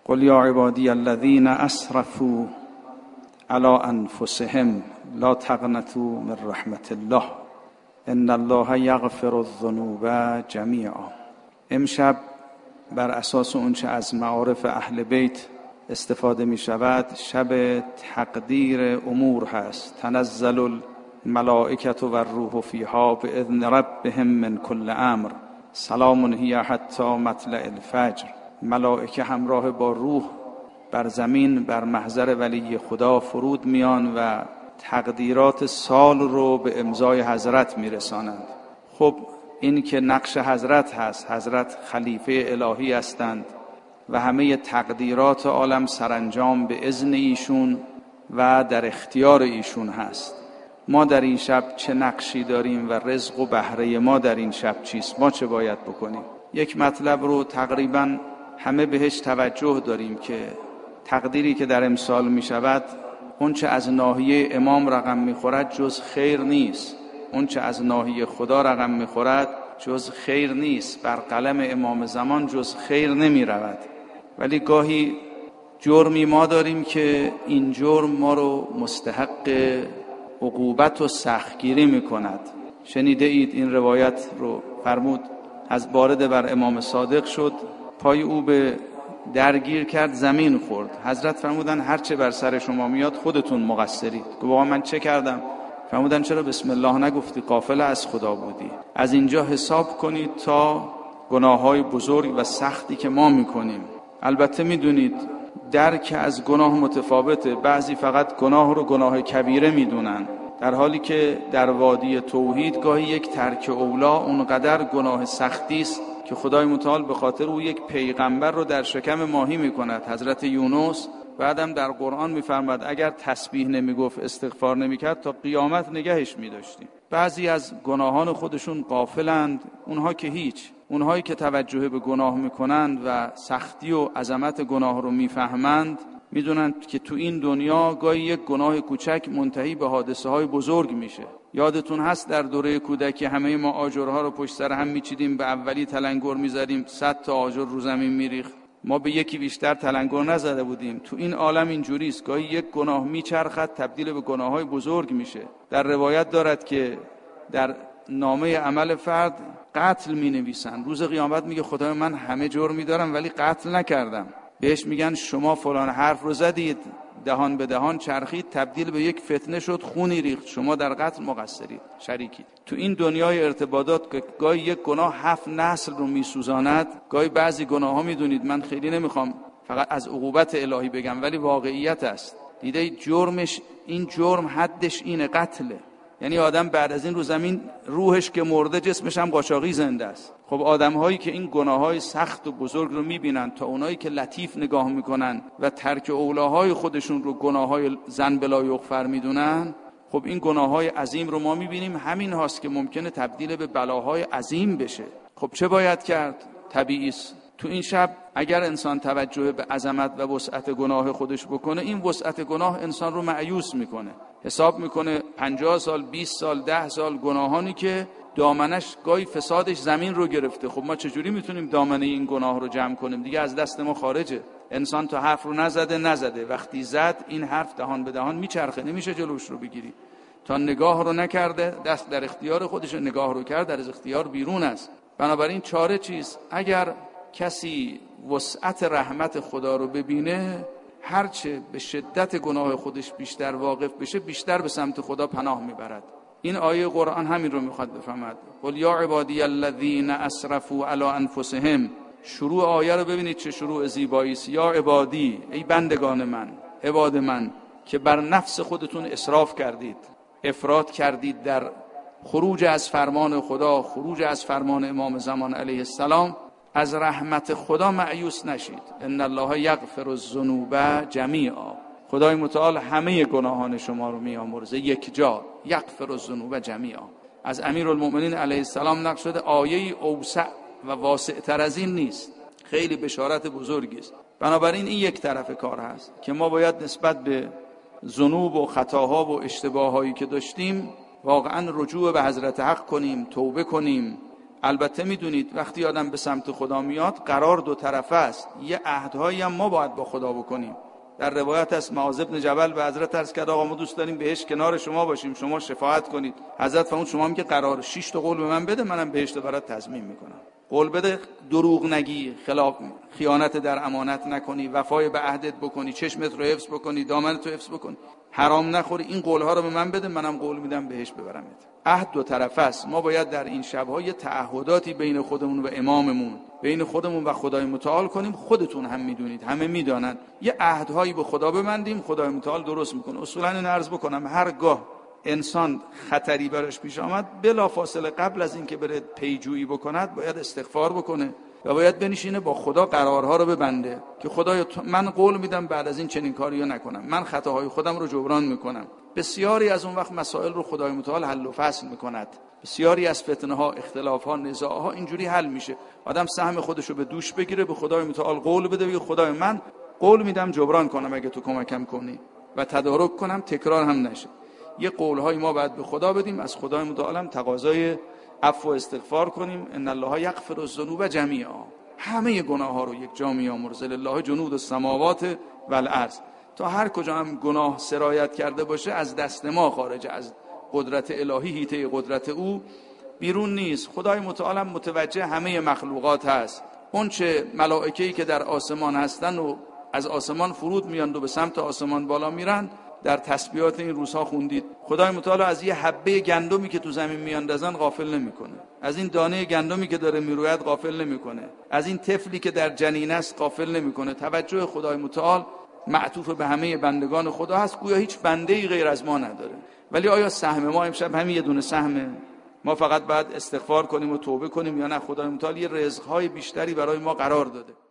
قل یا عبادی الذین اسرفوا علی انفسهم لا تقنطوا من رحمت الله ان الله یغفر الذنوب جمیعا. امشب بر اساس اونچه از معارف اهل بیت استفاده می شود شب تقدیر امور هست. تنزل الملائکة و الروح فیها باذن ربهم من کل امر سلام هی حتی مطلع الفجر. ملائکه همراه با روح بر زمین بر محضر ولی خدا فرود میان و تقدیرات سال رو به امضای حضرت میرسانند. خب این که نقش حضرت هست، حضرت خلیفه الهی هستند و همه تقدیرات عالم سرانجام به اذن ایشون و در اختیار ایشون هست. ما در این شب چه نقشی داریم و رزق و بهره ما در این شب چیست؟ ما چه باید بکنیم؟ یک مطلب رو تقریبا همه بهش توجه داریم که تقدیری که در امسال می شود اون چه از ناحیه امام رقم می خورد جز خیر نیست، اون چه از ناحیه خدا رقم می خورد جز خیر نیست، بر قلم امام زمان جز خیر نمی رود. ولی گاهی جرمی ما داریم که این جرم ما رو مستحق عقوبت و سختگیری می کند. شنیده اید این روایت رو، فرمود از وارد بر امام صادق شد، پای او به درگیر کرد، زمین خورد. حضرت فرمودن هرچه بر سر شما میاد خودتون مقصرید. گفت بابا من چه کردم؟ فرمودن چرا بسم الله نگفتی؟ غافل از خدا بودی. از اینجا حساب کنید تا گناههای بزرگ و سختی که ما میکنیم. البته میدونید درک از گناه متفاوته. بعضی فقط گناه رو گناه کبیره میدونن، در حالی که در وادی توحید گاهی یک ترک اولا اونقدر گناه سختی است که خدای متعال به خاطر او یک پیغمبر رو در شکم ماهی میکند. حضرت یونس بعدم در قرآن میفرماد اگر تسبیح نمیگفت استغفار نمیکرد تا قیامت نگهش میداشتیم. بعضی از گناهان خودشون غافلند، اونها که هیچ. اونهایی که توجه به گناه میکنند و سختی و عظمت گناه رو میفهمند میدونند که تو این دنیا گاهی یک گناه کوچک منتهی به حادثه های بزرگ میشه. یادتون هست در دوره کودکی همه ما آجرها رو پشت سر هم میچیدیم، به اولی تلنگر میزدیم 100 تا آجر رو زمین میریخت. ما به یکی بیشتر تلنگر نزده بودیم. تو این عالم اینجوری است، گاهی یک گناه میچرخد تبدیل به گناههای بزرگ میشه. در روایت دارد که در نامه عمل فرد قتل مینویسن، روز قیامت میگه خدای من همه جرمی دارم ولی قتل نکردم. بهش میگن شما فلان حرف رو زدید، دهان به دهان چرخید، تبدیل به یک فتنه شد، خونی ریخت، شما در قتل مقصرید، شریکید. تو این دنیای ارتباطات که گاهی یک گناه 7 نسل رو میسوزاند، گاهی بعضی گناه ها میدونید، من خیلی نمیخوام فقط از عقوبت الهی بگم ولی واقعیت است. دیده جرمش، این جرم حدش اینه، قتله. یعنی آدم بعد از این رو زمین روحش که مرده جسمش هم قاچاقی زنده است. خب آدم‌هایی که این گناه‌های سخت و بزرگ رو می‌بینن تا اونایی که لطیف نگاه می‌کنن و ترک اولاهای خودشون رو گناه‌های زن بلا یغفر می‌دونن، خب این گناه‌های عظیم رو ما می‌بینیم همین هاست که ممکنه تبدیل به بلاهای عظیم بشه. خب چه باید کرد؟ طبیعی است تو این شب اگر انسان توجه به عظمت و وسعت گناه خودش بکنه، این وسعت گناه انسان رو مایوس میکنه. حساب میکنه 50 سال 20 سال 10 سال گناهانی که دامنش گاهی فسادش زمین رو گرفته. خب ما چجوری میتونیم دامنه این گناه رو جمع کنیم؟ دیگه از دست ما خارجه. انسان تا حرف رو نزده، وقتی زد این حرف دهان به دهان میچرخه، نمیشه جلوش رو بگیری. تا نگاه رو نکرده، دست در اختیار خودش، نگاه رو کرد در از اختیار بیرون است. بنابراین چاره چیست؟ اگر کسی وسعت رحمت خدا رو ببینه، هرچه به شدت گناه خودش بیشتر واقف بشه، بیشتر به سمت خدا پناه میبرد. این آیه قرآن همین رو میخواد بفهمد. قل یا عبادی الذین اسرفوا علی انفسهم. شروع آیه رو ببینید چه شروع زیبایی است. یا عبادی، ای بندگان من، عباد من که بر نفس خودتون اسراف کردید، افراط کردید در خروج از فرمان خدا، خروج از فرمان امام زمان علیه السلام، از رحمت خدا مایوس نشید. ان الله یغفر الذنوب جمیعا. خدای متعال همه گناهان شما رو میامرزه یک جا. یغفر الذنوب جمیعا. از امیرالمؤمنین علیه السلام نقل شده آیه اوسع و واسع تر از این نیست. خیلی بشارت بزرگی است. بنابراین این یک طرف کار هست که ما باید نسبت به ذنوب و خطاها و اشتباهایی که داشتیم واقعا رجوع به حضرت حق کنیم، توبه کنیم، البته میدونید وقتی آدم به سمت خدا میاد قرار دو طرفه است. یه عهدهایی هم ما باید با خدا بکنیم. در روایت است معاذ بن جبل به حضرت عرض کرد آقا ما دوست داریم بهشت کنار شما باشیم، شما شفاعت کنید. حضرت فرمود شما میگه قرار 6 تا قول به من بده، منم بهشت برات تضمین میکنم. قول بده دروغ نگی، خیانت در امانت نکنی، وفای به عهدت بکنی، چشمت رو حفظ بکنی، دامنت رو حفظ بکنی، حرام نخوری. این قولها رو به من بده، منم قول میدم بهشت ببرمت. عهد دو طرفه است. ما باید در این شب‌ها یه تعهداتی بین خودمون و اماممون، بین خودمون و خدای متعال کنیم. خودتون هم میدونید، همه میدانن، یه عهدهایی به خدا ببندیم، خدای متعال درست میکنه. اصولا این عرض بکنم هرگاه انسان خطری براش پیش آمد بلافاصله قبل از اینکه بره پیجویی بکند باید استغفار بکنه و باید بنشینه با خدا قرارها رو ببنده که خدایا من قول میدم بعد از این چنین کاری رو نکنم، من خطاهای خودم رو جبران میکنم. بسیاری از اون وقت مسائل رو خدای متعال حل و فصل میکند. بسیاری از فتنه ها، اختلاف ها، نزاع ها اینجوری حل میشه. آدم سهم خودش رو به دوش بگیره، به خدای متعال قول بده، بگه خدای من قول میدم جبران کنم اگه تو کمکم کنی و تدارک کنم، تکرار هم نشه. یه قول‌های ما باید به خدا بدیم، از خدای متعال هم تقاضای عفو و استغفار کنیم. ان الله یغفر الذنوب جمیعا، همه گناه‌ها رو یک جا می‌آمرز. لله جنود السماوات و الارض. تا هر کجا هم گناه سرایت کرده باشه از دست ما خارجه، از قدرت الهی، هیته قدرت او بیرون نیست. خدای متعال هم متوجه همه مخلوقات هست. اون چه ملائکه‌ای که در آسمان هستن و از آسمان فرود میان و به سمت آسمان بالا میرن، در تسبیحات این روزها خوندید خدای متعال از یه حبه گندمی که تو زمین میاندازن غافل نمیکنه، از این دانه گندمی که داره میروید غافل نمیکنه، از این طفلی که در جنین است غافل نمیکنه. توجه خدای متعال معطوف به همه بندگان خدا هست، گویا هیچ بنده‌ای غیر از ما نداره. ولی آیا سهم ما امشب همین یه دونه سهمه؟ ما فقط باید استغفار کنیم و توبه کنیم یا نه خدای متعال یه رزق‌های بیشتری برای ما قرار داده؟